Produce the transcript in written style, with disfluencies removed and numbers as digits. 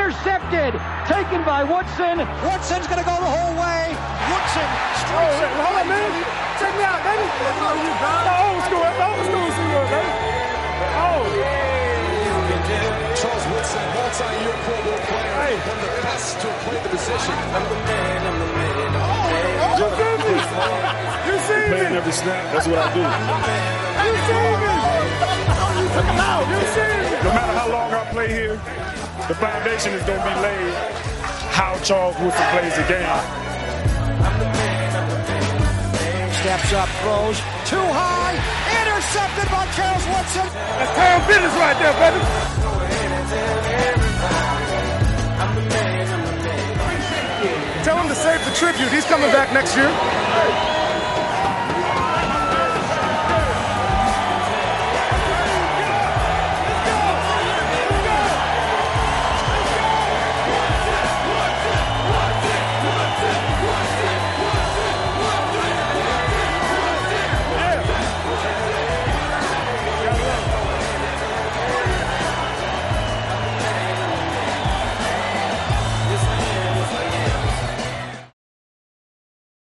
intercepted, taken by Woodson. Woodson's going to go the whole way. Woodson strikes it. Hold on, man. Check me out, baby. Old school, baby. Oh. Charles Woodson, multi-year Pro Bowl player, one of the best to have played the position. I'm the man. You see me? Playing every snap, that's what I do. You see me? You see me? No matter how long I play here, the foundation is going to be laid how Charles Woodson plays the game. Steps up, throws too high, intercepted by Charles Woodson. That's town business right there, baby. Tell him to save the tribute. He's coming back next year.